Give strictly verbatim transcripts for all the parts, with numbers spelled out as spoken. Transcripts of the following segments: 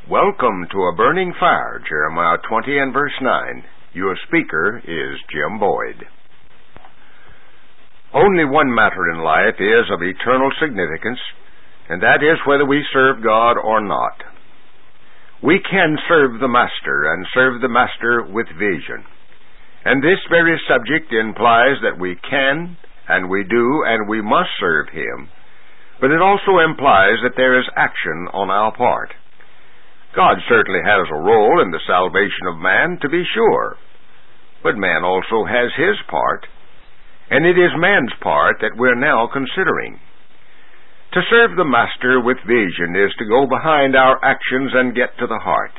Welcome to A Burning Fire, Jeremiah twenty and verse nine. Your speaker is Jim Boyd. Only one matter in life is of eternal significance, and that is whether we serve God or not. We can serve the Master, and serve the Master with vision. And this very subject implies that we can, and we do, and we must serve Him. But it also implies that there is action on our part. God certainly has a role in the salvation of man, to be sure. But man also has his part, and it is man's part that we're now considering. To serve the Master with vision is to go behind our actions and get to the heart.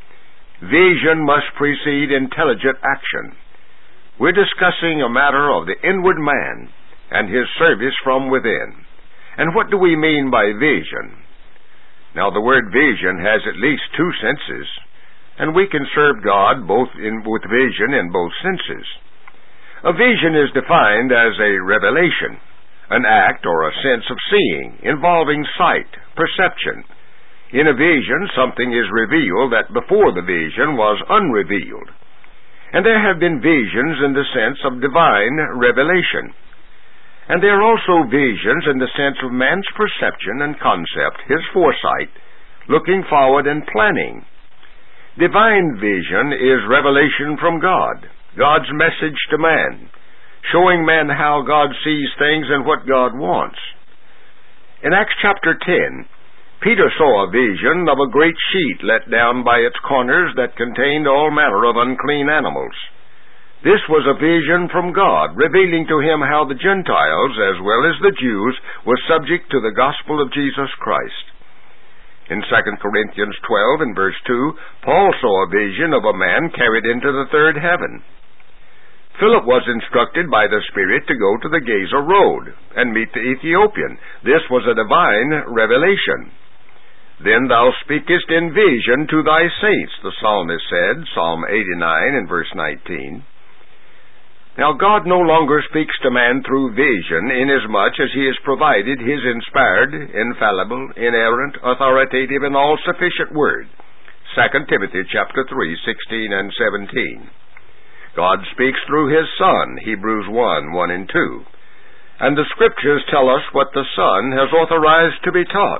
Vision must precede intelligent action. We're discussing a matter of the inward man and his service from within. And what do we mean by vision? Now, the word vision has at least two senses, and we can serve God both in, with vision in both senses. A vision is defined as a revelation, an act or a sense of seeing, involving sight, perception. In a vision, something is revealed that before the vision was unrevealed. And there have been visions in the sense of divine revelation. And there are also visions in the sense of man's perception and concept, his foresight, looking forward and planning. Divine vision is revelation from God, God's message to man, showing man how God sees things and what God wants. In Acts chapter ten, Peter saw a vision of a great sheet let down by its corners that contained all manner of unclean animals. This was a vision from God, revealing to him how the Gentiles, as well as the Jews, were subject to the gospel of Jesus Christ. In Second Corinthians twelve and verse two, Paul saw a vision of a man carried into the third heaven. Philip was instructed by the Spirit to go to the Gaza road and meet the Ethiopian. This was a divine revelation. Then thou speakest in vision to thy saints, the psalmist said, Psalm eighty-nine and verse nineteen. Now, God no longer speaks to man through vision, inasmuch as He has provided His inspired, infallible, inerrant, authoritative, and all-sufficient Word. Second Timothy chapter three, sixteen and seventeen. God speaks through His Son, Hebrews one, one and two. And the Scriptures tell us what the Son has authorized to be taught.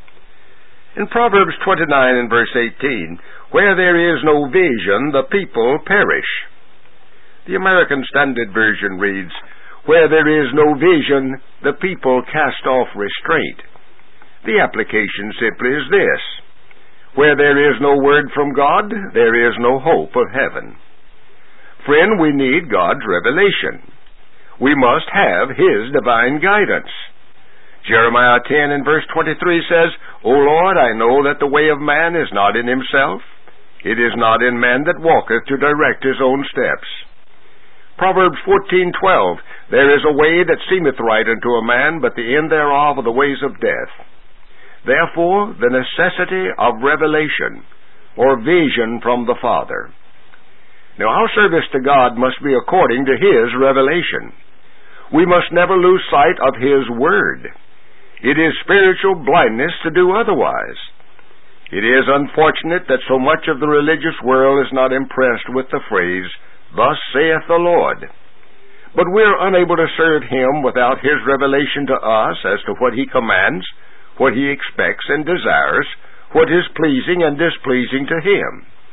In Proverbs twenty-nine and verse eighteen, where there is no vision, the people perish. The American Standard Version reads, where there is no vision, the people cast off restraint. The application simply is this: where there is no word from God, there is no hope of heaven. Friend, we need God's revelation. We must have His divine guidance. Jeremiah ten and verse twenty-three says, O Lord, I know that the way of man is not in himself. It is not in man that walketh to direct his own steps. Proverbs fourteen twelve, there is a way that seemeth right unto a man, but the end thereof are the ways of death. Therefore, the necessity of revelation, or vision from the Father. Now, our service to God must be according to His revelation. We must never lose sight of His Word. It is spiritual blindness to do otherwise. It is unfortunate that so much of the religious world is not impressed with the phrase, Thus saith the Lord. But we're unable to serve Him without His revelation to us as to what He commands, what He expects and desires, what is pleasing and displeasing to Him.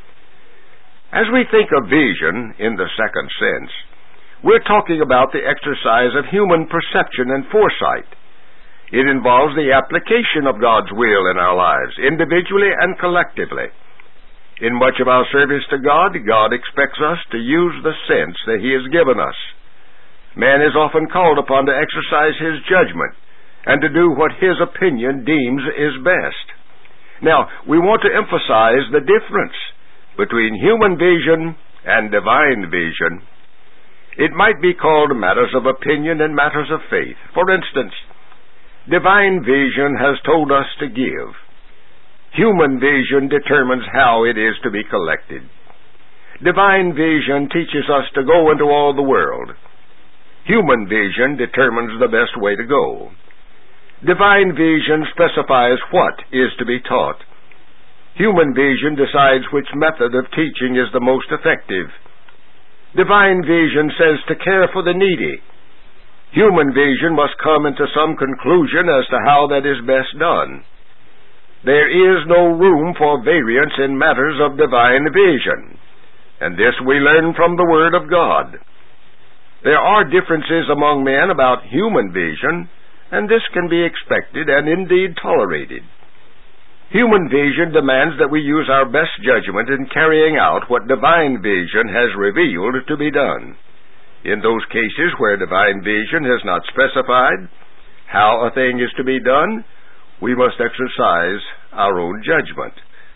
As we think of vision in the second sense, we're talking about the exercise of human perception and foresight. It involves the application of God's will in our lives, individually and collectively. In much of our service to God, God expects us to use the sense that He has given us. Man is often called upon to exercise his judgment and to do what his opinion deems is best. Now, we want to emphasize the difference between human vision and divine vision. It might be called matters of opinion and matters of faith. For instance, divine vision has told us to give. Human vision determines how it is to be collected. Divine vision teaches us to go into all the world. Human vision determines the best way to go. Divine vision specifies what is to be taught. Human vision decides which method of teaching is the most effective. Divine vision says to care for the needy. Human vision must come into some conclusion as to how that is best done. There is no room for variance in matters of divine vision, and this we learn from the Word of God. There are differences among men about human vision, and this can be expected and indeed tolerated. Human vision demands that we use our best judgment in carrying out what divine vision has revealed to be done. In those cases where divine vision has not specified how a thing is to be done, we must exercise our own judgment.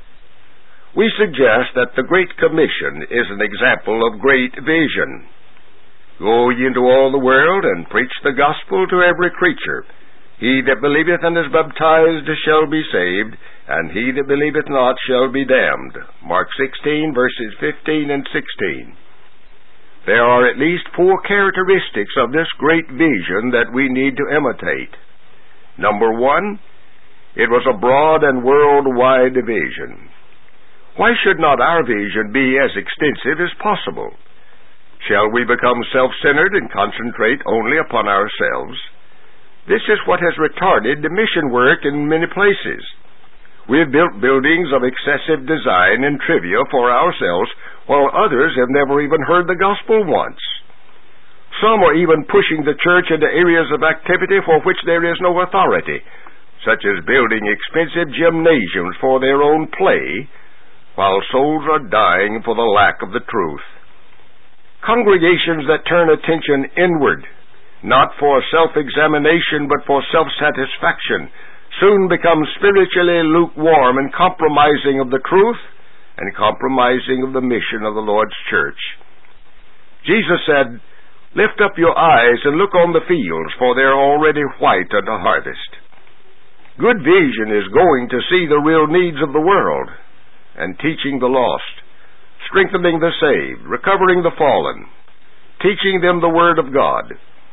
We suggest that the Great Commission is an example of great vision. Go ye into all the world, and preach the gospel to every creature. He that believeth and is baptized shall be saved, and he that believeth not shall be damned. Mark sixteen, verses fifteen and sixteen. There are at least four characteristics of this great vision that we need to imitate. Number one, it was a broad and worldwide vision. Why should not our vision be as extensive as possible? Shall we become self-centered and concentrate only upon ourselves? This is what has retarded the mission work in many places. We have built buildings of excessive design and trivia for ourselves, while others have never even heard the gospel once. Some are even pushing the church into areas of activity for which there is no authority, such as building expensive gymnasiums for their own play, while souls are dying for the lack of the truth. Congregations that turn attention inward, not for self-examination but for self-satisfaction, soon become spiritually lukewarm and compromising of the truth and compromising of the mission of the Lord's church. Jesus said, "Lift up your eyes and look on the fields, for they are already white unto harvest." Good vision is going to see the real needs of the world and teaching the lost, strengthening the saved, recovering the fallen, teaching them the Word of God.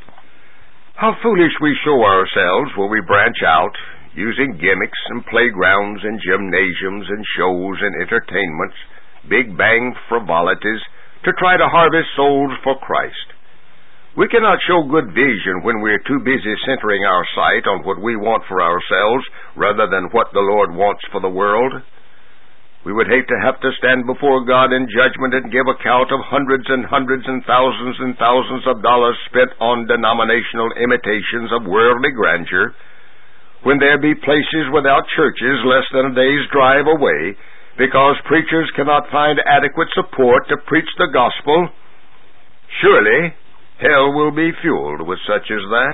How foolish we show ourselves when we branch out, using gimmicks and playgrounds and gymnasiums and shows and entertainments, big bang frivolities, to try to harvest souls for Christ. We cannot show good vision when we are too busy centering our sight on what we want for ourselves rather than what the Lord wants for the world. We would hate to have to stand before God in judgment and give account of hundreds and hundreds and thousands and thousands of dollars spent on denominational imitations of worldly grandeur, when there be places without churches less than a day's drive away, because preachers cannot find adequate support to preach the gospel. Surely hell will be fueled with such as that.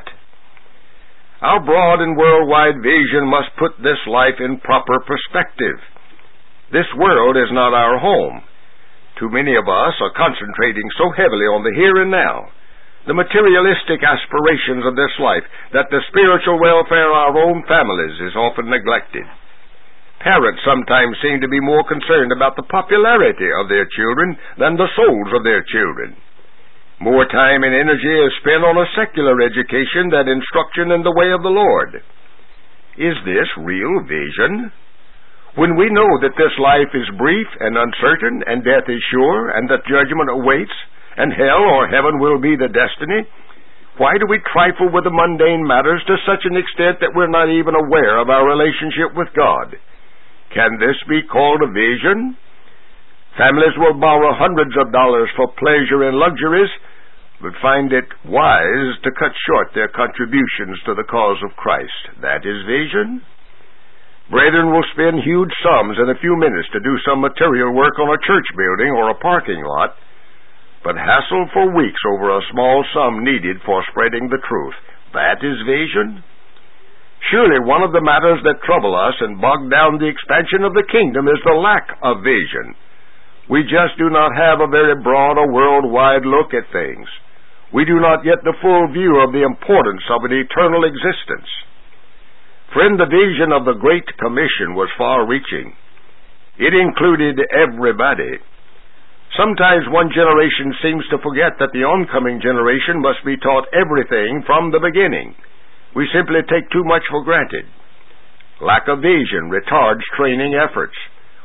Our broad and worldwide vision must put this life in proper perspective. This world is not our home. Too many of us are concentrating so heavily on the here and now, the materialistic aspirations of this life, that the spiritual welfare of our own families is often neglected. Parents sometimes seem to be more concerned about the popularity of their children than the souls of their children. More time and energy is spent on a secular education than instruction in the way of the Lord. Is this real vision? When we know that this life is brief and uncertain, and death is sure, and that judgment awaits, and hell or heaven will be the destiny, why do we trifle with the mundane matters to such an extent that we're not even aware of our relationship with God? Can this be called a vision? Families will borrow hundreds of dollars for pleasure and luxuries, but find it wise to cut short their contributions to the cause of Christ. That is vision. Brethren will spend huge sums in a few minutes to do some material work on a church building or a parking lot, but hassle for weeks over a small sum needed for spreading the truth. That is vision. Surely one of the matters that trouble us and bog down the expansion of the kingdom is the lack of vision. We just do not have a very broad or worldwide look at things. We do not get the full view of the importance of an eternal existence. Friend, the vision of the Great Commission was far-reaching. It included everybody. Sometimes one generation seems to forget that the oncoming generation must be taught everything from the beginning. We simply take too much for granted. Lack of vision retards training efforts.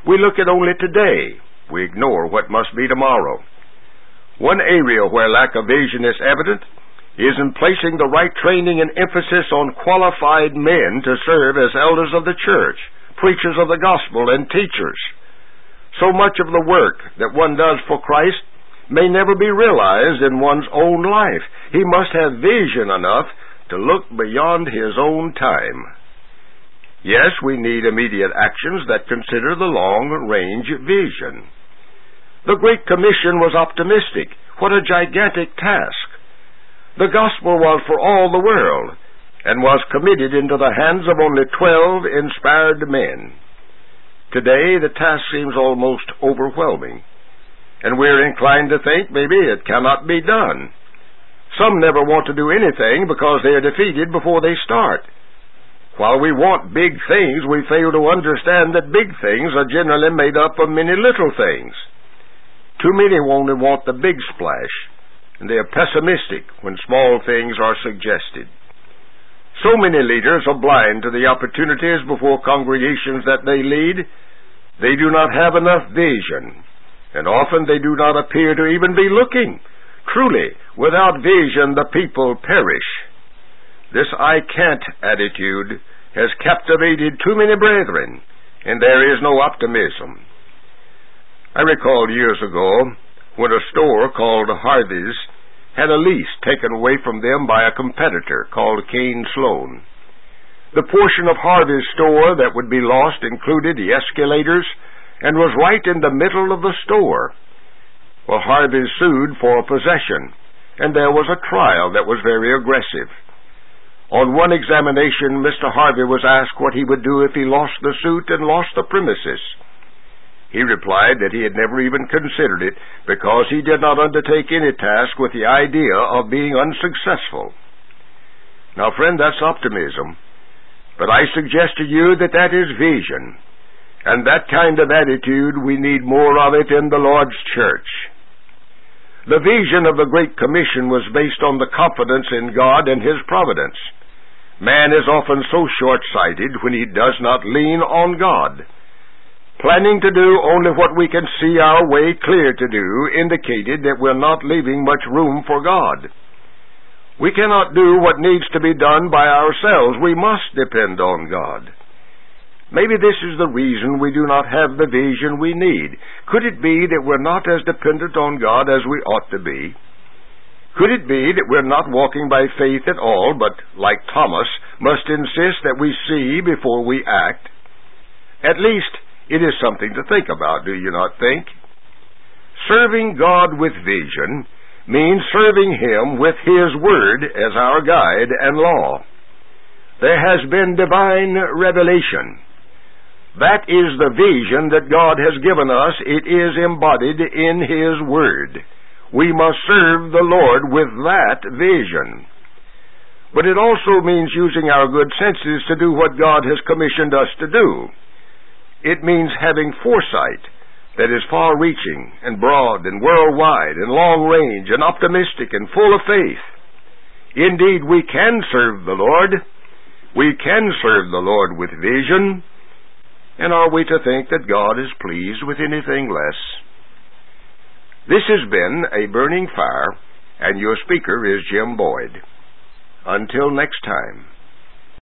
We look at only today. We ignore what must be tomorrow. One area where lack of vision is evident is in placing the right training and emphasis on qualified men to serve as elders of the church, preachers of the gospel, and teachers. So much of the work that one does for Christ may never be realized in one's own life. He must have vision enough to look beyond his own time. Yes, we need immediate actions that consider the long-range vision. The Great Commission was optimistic. What a gigantic task! The gospel was for all the world, and was committed into the hands of only twelve inspired men. Today, the task seems almost overwhelming, and we're inclined to think maybe it cannot be done. Some never want to do anything because they are defeated before they start. While we want big things, we fail to understand that big things are generally made up of many little things. Too many only want the big splash, and they are pessimistic when small things are suggested. So many leaders are blind to the opportunities before congregations that they lead. They do not have enough vision, and often they do not appear to even be looking. Truly, without vision, the people perish. This I can't attitude has captivated too many brethren, and there is no optimism. I recall years ago when a store called Harvey's had a lease taken away from them by a competitor called Kane Sloan. The portion of Harvey's store that would be lost included the escalators and was right in the middle of the store. Well, Harvey sued for possession, and there was a trial that was very aggressive. On one examination, Mister Harvey was asked what he would do if he lost the suit and lost the premises. He replied that he had never even considered it because he did not undertake any task with the idea of being unsuccessful. Now, friend, that's optimism. But I suggest to you that that is vision. And that kind of attitude, we need more of it in the Lord's church. The vision of the Great Commission was based on the confidence in God and His providence. Man is often so short-sighted when he does not lean on God. Planning to do only what we can see our way clear to do indicated that we're not leaving much room for God. We cannot do what needs to be done by ourselves. We must depend on God. Maybe this is the reason we do not have the vision we need. Could it be that we're not as dependent on God as we ought to be? Could it be that we're not walking by faith at all, but, like Thomas, must insist that we see before we act? At least, it is something to think about, do you not think? Serving God with vision means serving Him with His Word as our guide and law. There has been divine revelation. That is the vision that God has given us. It is embodied in His Word. We must serve the Lord with that vision. But it also means using our good senses to do what God has commissioned us to do. It means having foresight that is far-reaching and broad and worldwide and long-range and optimistic and full of faith. Indeed, we can serve the Lord. We can serve the Lord with vision. And are we to think that God is pleased with anything less? This has been A Burning Fire, and your speaker is Jim Boyd. Until next time.